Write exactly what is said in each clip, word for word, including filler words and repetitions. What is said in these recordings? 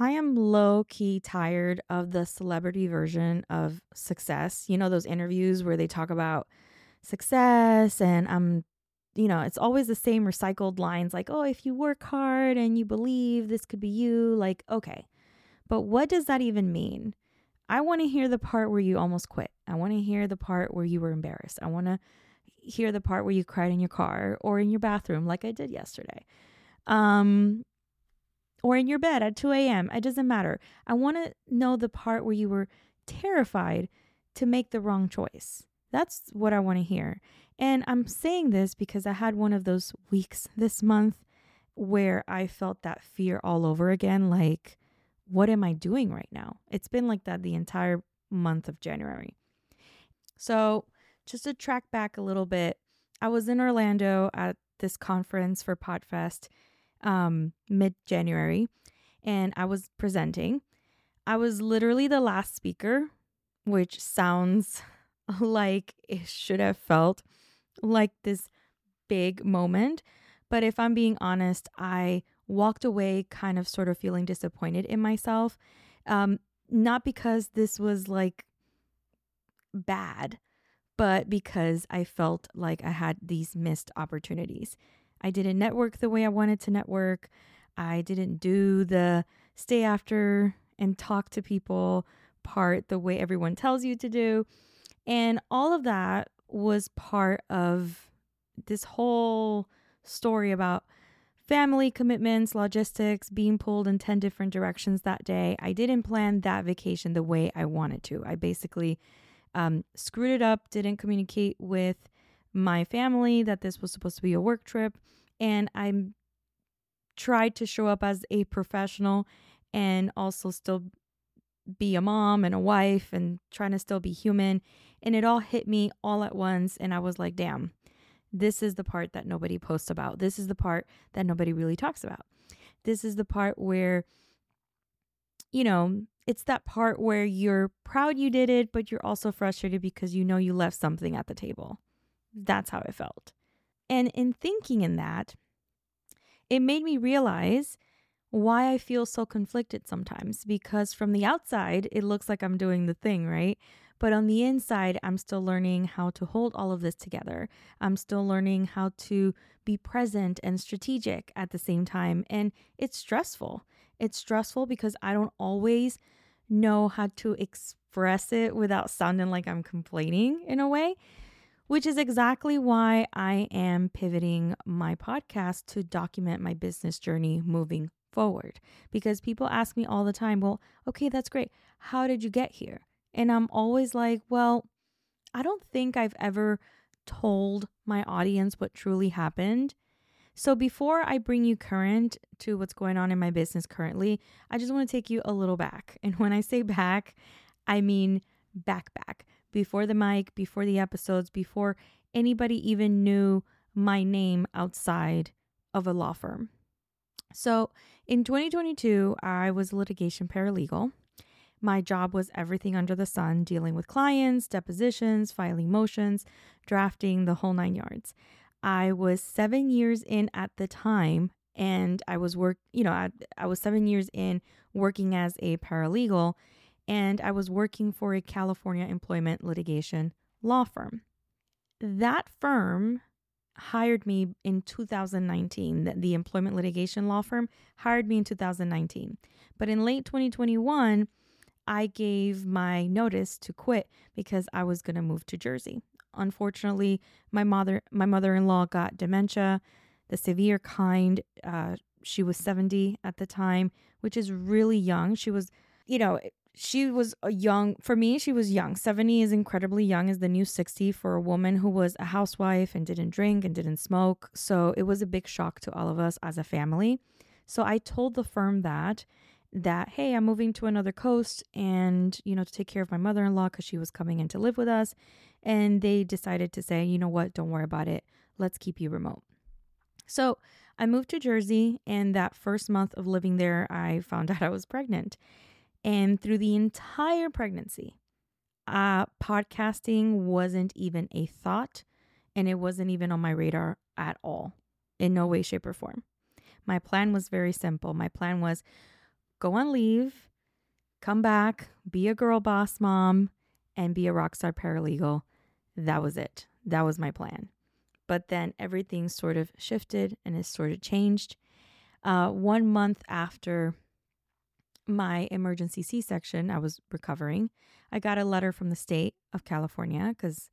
I am low key tired of the celebrity version of success. You know, those interviews where they talk about success and I'm, you know, it's always the same recycled lines like, oh, if you work hard and you believe this could be you, like, okay. But what does that even mean? I want to hear the part where you almost quit. I want to hear the part where you were embarrassed. I want to hear the part where you cried in your car or in your bathroom, like I did yesterday. Um, or in your bed at two a.m. It doesn't matter. I want to know the part where you were terrified to make the wrong choice. That's what I want to hear. And I'm saying this because I had one of those weeks this month where I felt that fear all over again. Like, what am I doing right now? It's been like that the entire month of January. So, just to track back a little bit, I was in Orlando at this conference for Podfest um, mid January, and I was presenting. I was literally the last speaker, which sounds like it should have felt like this big moment. But if I'm being honest, I walked away kind of sort of feeling disappointed in myself. Um, not because this was like bad, but because I felt like I had these missed opportunities. I didn't network the way I wanted to network. I didn't do the stay after and talk to people part the way everyone tells you to do. And all of that was part of this whole story about family commitments, logistics, being pulled in ten different directions that day. I didn't plan that vacation the way I wanted to. I basically um, screwed it up, didn't communicate with my family that this was supposed to be a work trip. And I tried to show up as a professional and also still be a mom and a wife and trying to still be human. And it all hit me all at once. And I was like, damn, this is the part that nobody posts about. This is the part that nobody really talks about. This is the part where, you know, it's that part where you're proud you did it, but you're also frustrated because you know you left something at the table. That's how it felt. And in thinking in that, it made me realize why I feel so conflicted sometimes, because from the outside, it looks like I'm doing the thing, right? But on the inside, I'm still learning how to hold all of this together. I'm still learning how to be present and strategic at the same time. And it's stressful. It's stressful because I don't always know how to express it without sounding like I'm complaining in a way, which is exactly why I am pivoting my podcast to document my business journey moving forward. Because people ask me all the time, well, okay, that's great. How did you get here? And I'm always like, well, I don't think I've ever told my audience what truly happened. So before I bring you current to what's going on in my business currently, I just want to take you a little back. And when I say back, I mean back, back. Before the mic, before the episodes, before anybody even knew my name outside of a law firm. So in twenty twenty-two, I was a litigation paralegal. My job was everything under the sun, dealing with clients, depositions, filing motions, drafting, the whole nine yards. I was seven years in at the time, and I was work, you know, I, I was seven years in working as a paralegal, and I was working for a California employment litigation law firm. That firm hired me in two thousand nineteen. The, the employment litigation law firm hired me in two thousand nineteen. But in late twenty twenty-one, I gave my notice to quit because I was going to move to Jersey. Unfortunately, my mother, my mother-in-law got dementia, the severe kind. Uh, she was seventy at the time, which is really young. She was, you know, she was a young, for me, she was young. seventy is incredibly young, is the new sixty for a woman who was a housewife and didn't drink and didn't smoke. So it was a big shock to all of us as a family. So I told the firm that, that, hey, I'm moving to another coast and, you know, to take care of my mother-in-law because she was coming in to live with us. And they decided to say, you know what, don't worry about it. Let's keep you remote. So I moved to Jersey, and that first month of living there, I found out I was pregnant. And through the entire pregnancy, uh, podcasting wasn't even a thought, and it wasn't even on my radar at all, in no way, shape, or form. My plan was very simple. My plan was go on leave, come back, be a girl boss mom, and be a rockstar paralegal. That was it. That was my plan. But then everything sort of shifted and it sort of changed. Uh, one month after my emergency C-section, I was recovering. I got a letter from the state of California because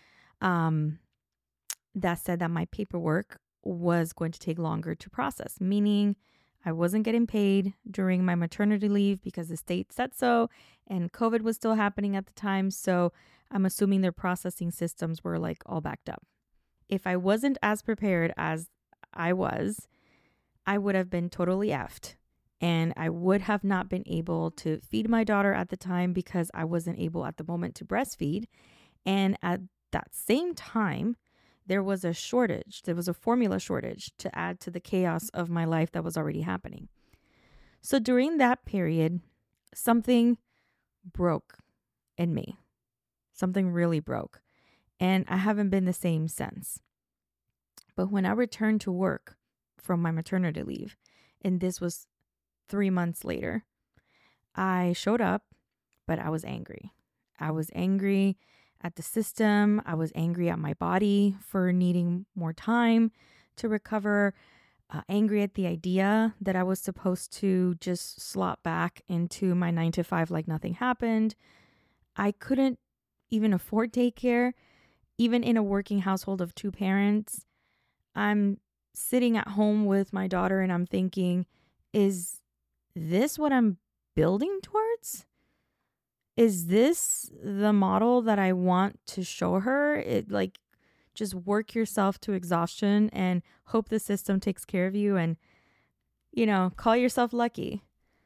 um, that said that my paperwork was going to take longer to process, meaning I wasn't getting paid during my maternity leave because the state said so, and COVID was still happening at the time. So I'm assuming their processing systems were like all backed up. If I wasn't as prepared as I was, I would have been totally effed. And I would have not been able to feed my daughter at the time because I wasn't able at the moment to breastfeed. And at that same time, there was a shortage. There was a formula shortage to add to the chaos of my life that was already happening. So during that period, something broke in me. Something really broke. And I haven't been the same since. But when I returned to work from my maternity leave, and this was three months later, I showed up, but I was angry. I was angry at the system. I was angry at my body for needing more time to recover. Uh, angry at the idea that I was supposed to just slot back into my nine to five like nothing happened. I couldn't even afford daycare, even in a working household of two parents. I'm sitting at home with my daughter and I'm thinking, is this what I'm building towards? Is this the model that I want to show her? It like just work yourself to exhaustion and hope the system takes care of you and, you know, call yourself lucky.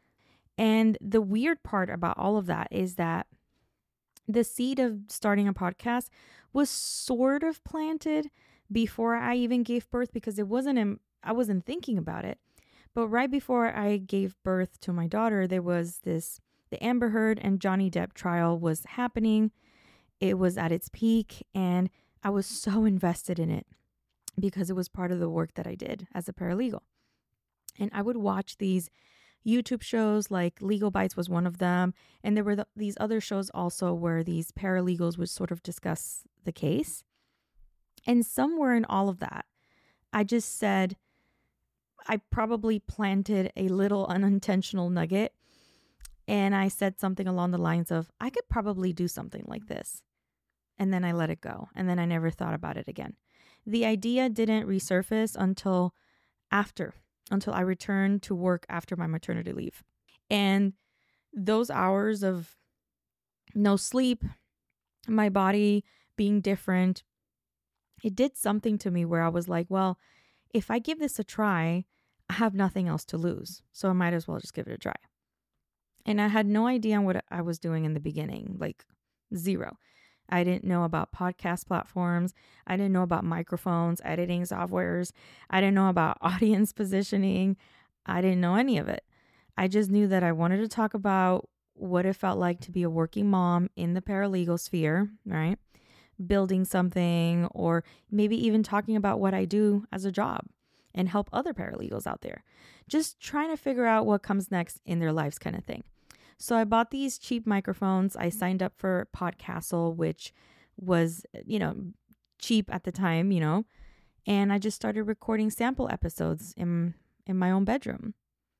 And the weird part about all of that is that the seed of starting a podcast was sort of planted before I even gave birth because it wasn't, in, I wasn't thinking about it. But right before I gave birth to my daughter, there was this, the Amber Heard and Johnny Depp trial was happening. It was at its peak and I was so invested in it because it was part of the work that I did as a paralegal. And I would watch these YouTube shows, like Legal Bites was one of them. And there were the, these other shows also where these paralegals would sort of discuss the case. And somewhere in all of that, I just said, I probably planted a little unintentional nugget. And I said something along the lines of, I could probably do something like this. And then I let it go. And then I never thought about it again. The idea didn't resurface until after, until I returned to work after my maternity leave. And those hours of no sleep, my body being different, it did something to me where I was like, well, if I give this a try, I have nothing else to lose. So I might as well just give it a try. And I had no idea what I was doing in the beginning, like zero. I didn't know about podcast platforms. I didn't know about microphones, editing softwares. I didn't know about audience positioning. I didn't know any of it. I just knew that I wanted to talk about what it felt like to be a working mom in the paralegal sphere, right? Building something, or maybe even talking about what I do as a job and help other paralegals out there. Just trying to figure out what comes next in their lives kind of thing. So I bought these cheap microphones. I signed up for Podcastle, which was, you know, cheap at the time, you know, and I just started recording sample episodes in in my own bedroom.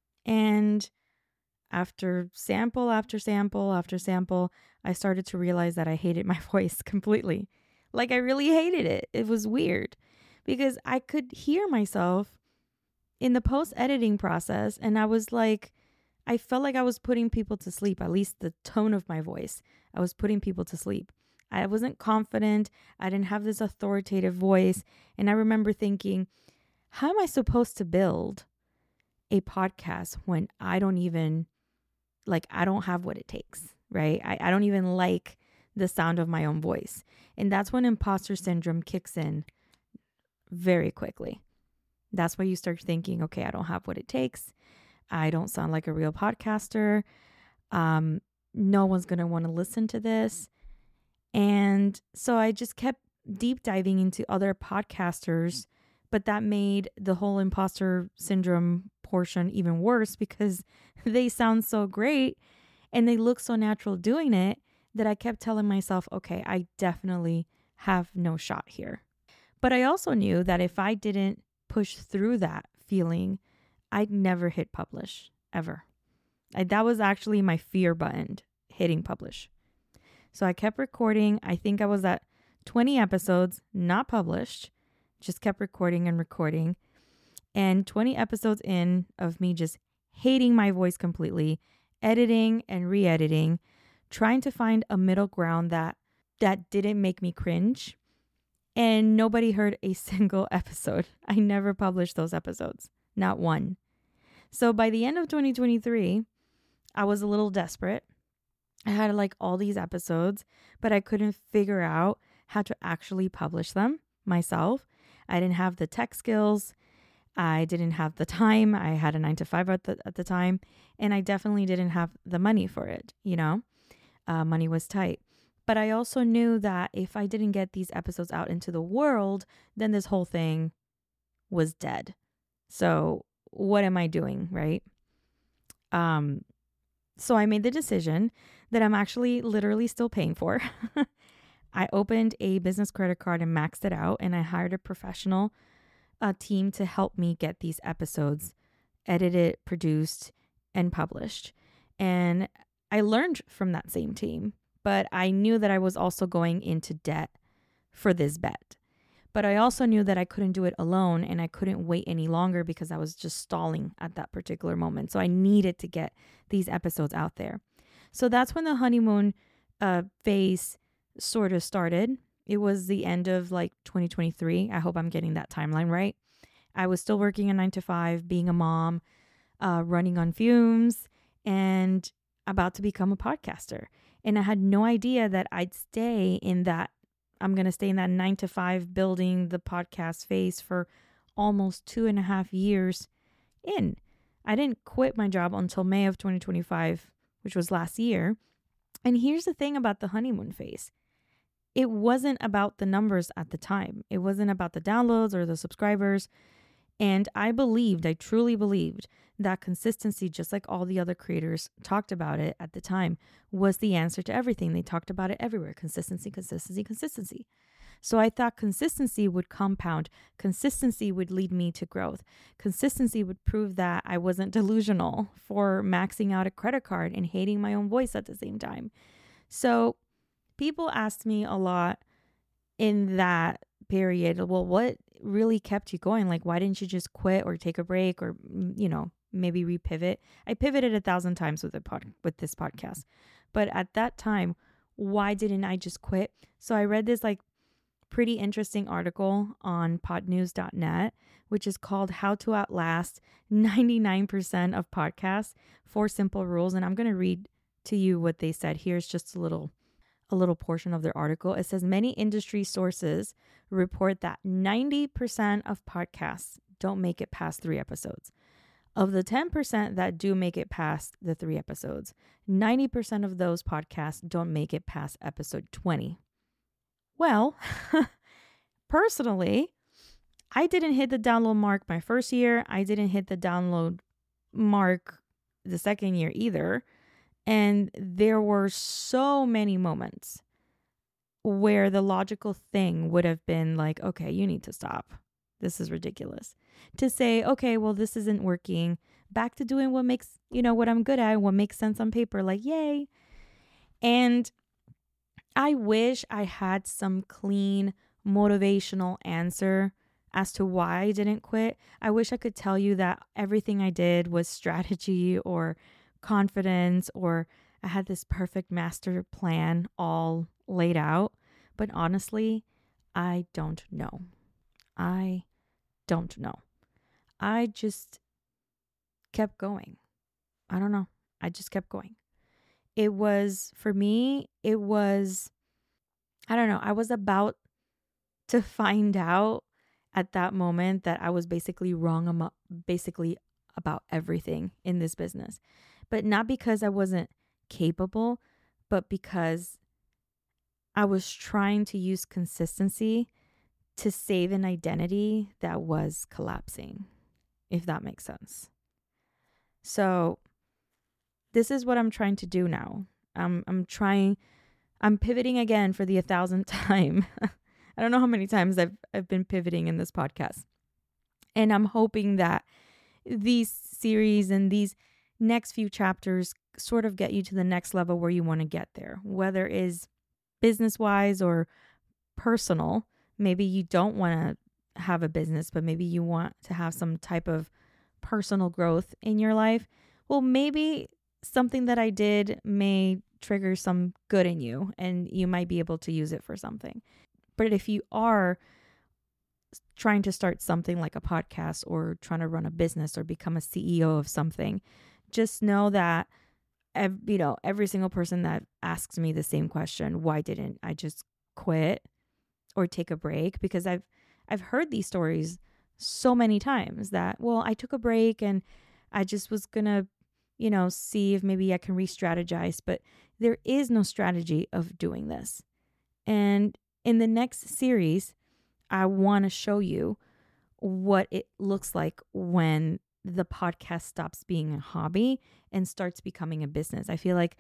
And after sample after sample after sample, I started to realize that I hated my voice completely. Like I really hated it. It was weird because I could hear myself in the post-editing process and I was like, I felt like I was putting people to sleep, at least the tone of my voice. I was putting people to sleep. I wasn't confident. I didn't have this authoritative voice. And I remember thinking, how am I supposed to build a podcast when I don't even, like, I don't have what it takes, right? I, I don't even like the sound of my own voice. And that's when imposter syndrome kicks in very quickly. That's why you start thinking, okay, I don't have what it takes. I don't sound like a real podcaster. Um, no one's going to want to listen to this. And so I just kept deep diving into other podcasters, but that made the whole imposter syndrome portion even worse because they sound so great and they look so natural doing it that I kept telling myself, okay, I definitely have no shot here. But I also knew that if I didn't push through that feeling, I'd never hit publish ever. I, that was actually my fear button, hitting publish. So I kept recording. I think I was at twenty episodes, not published, just kept recording and recording. And twenty episodes in of me just hating my voice completely, editing and re-editing, trying to find a middle ground that that didn't make me cringe. And nobody heard a single episode. I never published those episodes, not one. So by the end of twenty twenty-three, I was a little desperate. I had like all these episodes, but I couldn't figure out how to actually publish them myself. I didn't have the tech skills. I didn't have the time. I had a nine to five at the, at the time, and I definitely didn't have the money for it. You know, uh, money was tight. But I also knew that if I didn't get these episodes out into the world, then this whole thing was dead. So what am I doing, right? Um, so I made the decision that I'm actually literally still paying for. I opened a business credit card and maxed it out, and I hired a professional uh, team to help me get these episodes edited, produced, and published. And I learned from that same team, but I knew that I was also going into debt for this bet. But I also knew that I couldn't do it alone, and I couldn't wait any longer because I was just stalling at that particular moment. So I needed to get these episodes out there. So that's when the honeymoon uh, phase sort of started. It was the end of like twenty twenty-three. I hope I'm getting that timeline right. I was still working a nine to five, being a mom, uh, running on fumes, and about to become a podcaster. And I had no idea that I'd stay in that, I'm going to stay in that nine to five building the podcast phase for almost two and a half years in. I didn't quit my job until May of twenty twenty-five, which was last year. And here's the thing about the honeymoon phase. It wasn't about the numbers at the time. It wasn't about the downloads or the subscribers. And I believed, I truly believed that consistency, just like all the other creators talked about it at the time, was the answer to everything. They talked about it everywhere. Consistency, consistency, consistency. So I thought consistency would compound. Consistency would lead me to growth. Consistency would prove that I wasn't delusional for maxing out a credit card and hating my own voice at the same time. So people asked me a lot in that period, well, what really kept you going? Like, why didn't you just quit or take a break or, you know, maybe repivot? I pivoted a thousand times with the pod, with this podcast. But at that time, why didn't I just quit? So I read this like pretty interesting article on podnews dot net, which is called How to Outlast ninety-nine percent of Podcasts, Four Simple Rules. And I'm going to read to you what they said. Here's just a little a little portion of their article. It says many industry sources report that ninety percent of podcasts don't make it past three episodes. Of the ten percent that do make it past the three episodes, ninety percent of those podcasts don't make it past episode twenty. Well, personally, I didn't hit the download mark my first year. I didn't hit the download mark the second year either. And there were so many moments where the logical thing would have been like, okay, you need to stop. This is ridiculous. To say, okay, well, this isn't working. Back to doing what makes, you know, what I'm good at, what makes sense on paper, like, yay. And I wish I had some clean, motivational answer as to why I didn't quit. I wish I could tell you that everything I did was strategy or confidence, or I had this perfect master plan all laid out. But honestly, I don't know. I don't know. I just kept going. I don't know. I just kept going. It was, for me, it was, I don't know. I was about to find out at that moment that I was basically wrong about, basically about everything in this business. But not because I wasn't capable, but because I was trying to use consistency to save an identity that was collapsing, if that makes sense. So this is what I'm trying to do now. I'm I'm trying I'm pivoting again for the a thousandth time. I don't know how many times I've I've been pivoting in this podcast. And I'm hoping that these series and these next few chapters sort of get you to the next level where you want to get there, whether it is business-wise or personal. Maybe you don't want to have a business, but maybe you want to have some type of personal growth in your life. Well, maybe something that I did may trigger some good in you and you might be able to use it for something. But if you are trying to start something like a podcast or trying to run a business or become a C E O of something, just know that ev- you know, every single person that asks me the same question, why didn't I just quit or take a break? Because I've I've heard these stories so many times that, well, I took a break and I just was going to, you know, see if maybe I can re-strategize, but there is no strategy of doing this. And in the next series, I want to show you what it looks like when the podcast stops being a hobby and starts becoming a business. I feel like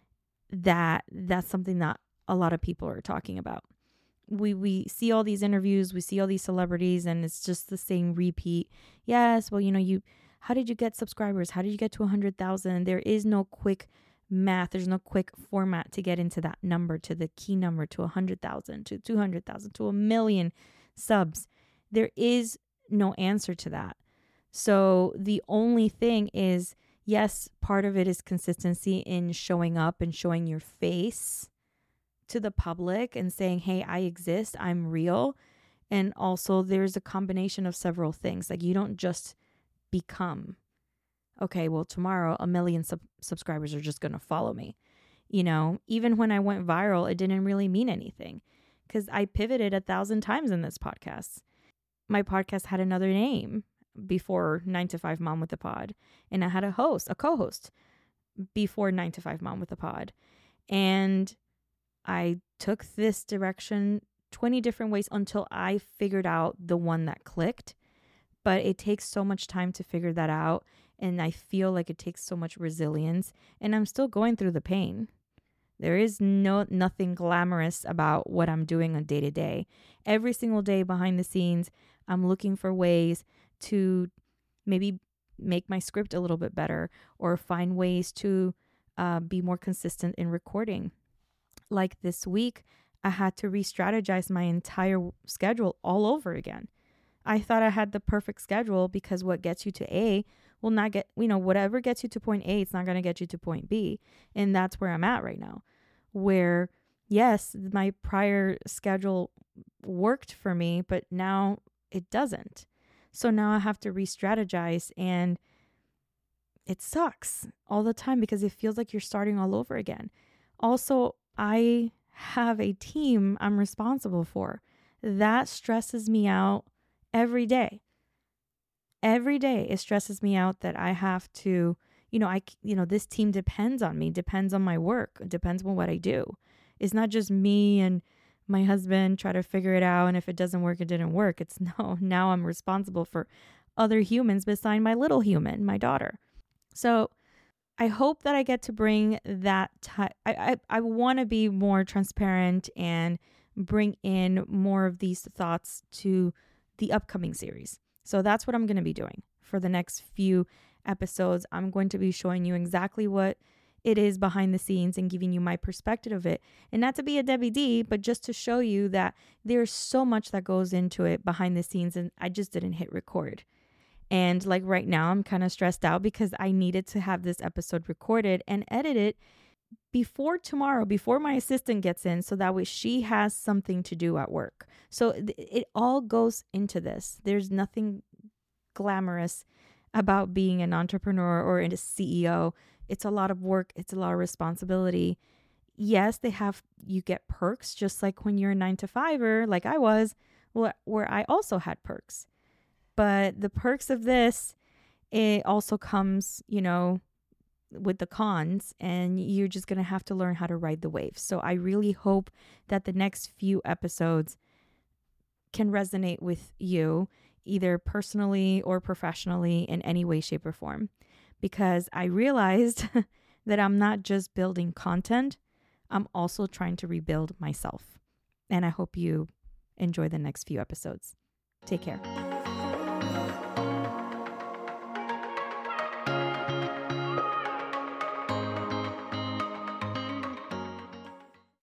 that that's something that a lot of people are talking about. We we see all these interviews, we see all these celebrities, and it's just the same repeat. Yes, well, you know, you how did you get subscribers? How did you get to one hundred thousand? There is no quick math. There's no quick format to get into that number, to the key number, to one hundred thousand, to two hundred thousand, to a million subs. There is no answer to that. So the only thing is, yes, part of it is consistency in showing up and showing your face to the public and saying, hey, I exist, I'm real. And also there's a combination of several things. Like, you don't just become, okay, well, tomorrow a million sub- subscribers are just going to follow me. You know, even when I went viral, it didn't really mean anything because I pivoted a thousand times in this podcast. My podcast had another name before nine to five Mom with the Pod. And I had a host, a co-host before nine to five Mom with the Pod. And I took this direction twenty different ways until I figured out the one that clicked. But it takes so much time to figure that out. And I feel like it takes so much resilience. And I'm still going through the pain. There is no nothing glamorous about what I'm doing on day to day. Every single day behind the scenes, I'm looking for ways to maybe make my script a little bit better or find ways to uh, be more consistent in recording. Like this week, I had to re-strategize my entire schedule all over again. I thought I had the perfect schedule because what gets you to A will not get, you know, whatever gets you to point A, it's not going to get you to point B. And that's where I'm at right now, where yes, my prior schedule worked for me, but now it doesn't. So now I have to re-strategize, and it sucks all the time because it feels like you're starting all over again. Also, I have a team I'm responsible for. That stresses me out every day. Every day it stresses me out that I have to, you know, I, you know, this team depends on me, depends on my work, depends on what I do. It's not just me and my husband try to figure it out. And if it doesn't work, it didn't work. It's no, now I'm responsible for other humans beside my little human, my daughter. So I hope that I get to bring that type. I, I, I want to be more transparent and bring in more of these thoughts to the upcoming series. So that's what I'm going to be doing for the next few episodes. I'm going to be showing you exactly what it is behind the scenes and giving you my perspective of it. And not to be a Debbie D, but just to show you that there's so much that goes into it behind the scenes, and I just didn't hit record. And like right now, I'm kind of stressed out because I needed to have this episode recorded and edited before tomorrow, before my assistant gets in, so that way she has something to do at work. So th- it all goes into this. There's nothing glamorous about being an entrepreneur or a C E O. It's a lot of work. It's a lot of responsibility. Yes, they have, you get perks just like when you're a nine to fiver, like I was, where, where I also had perks. But the perks of this, it also comes, you know, with the cons, and you're just going to have to learn how to ride the wave. So I really hope that the next few episodes can resonate with you, either personally or professionally in any way, shape, or form. because I realized that I'm not just building content, I'm also trying to rebuild myself. And I hope you enjoy the next few episodes. Take care.